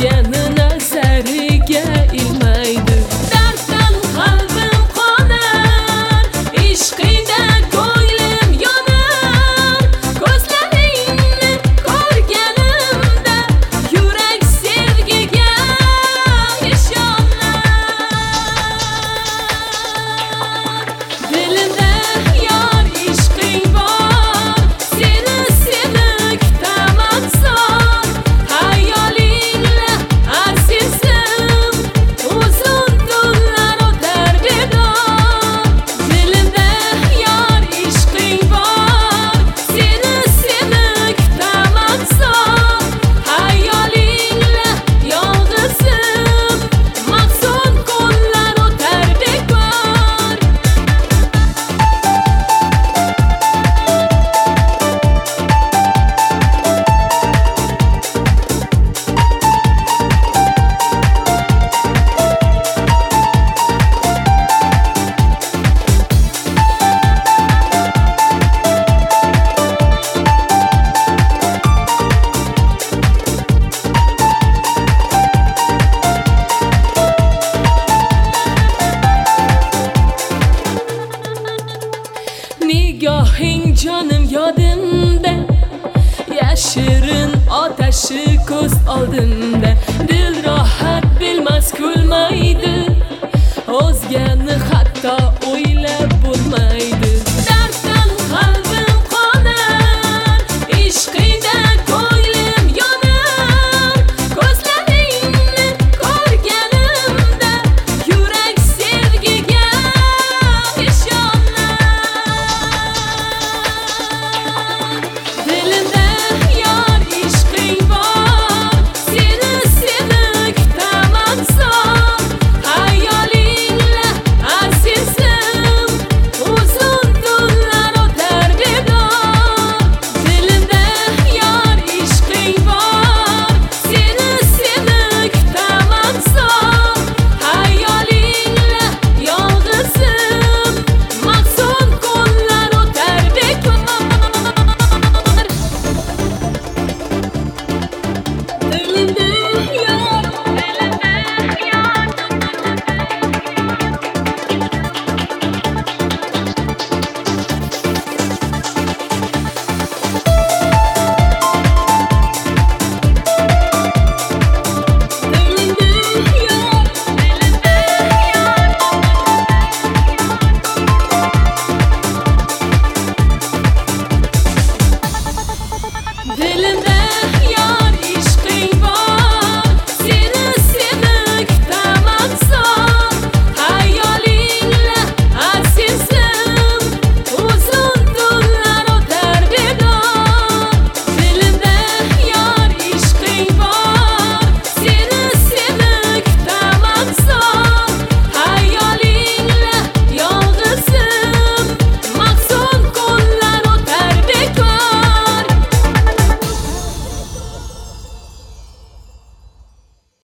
seni nazariga ilmaydi. Darddan qalbim qonar, ishqida ko'nglim yonar. Ko'zlaringni ko'rganimda yurak sevgiga ishonar. Dilimda yor ishqing bor, seni sevib kutaman son. Hayolingla azizim, uzun tunlar o'tar bedor. Dilimda yor ishqing bor, seni sevib kutaman son. Hayolingla yolg'izim, mahzun kunlar o'tar bekor. Nigohing jonim yodimda, yashirin otashi ko'z oldimda.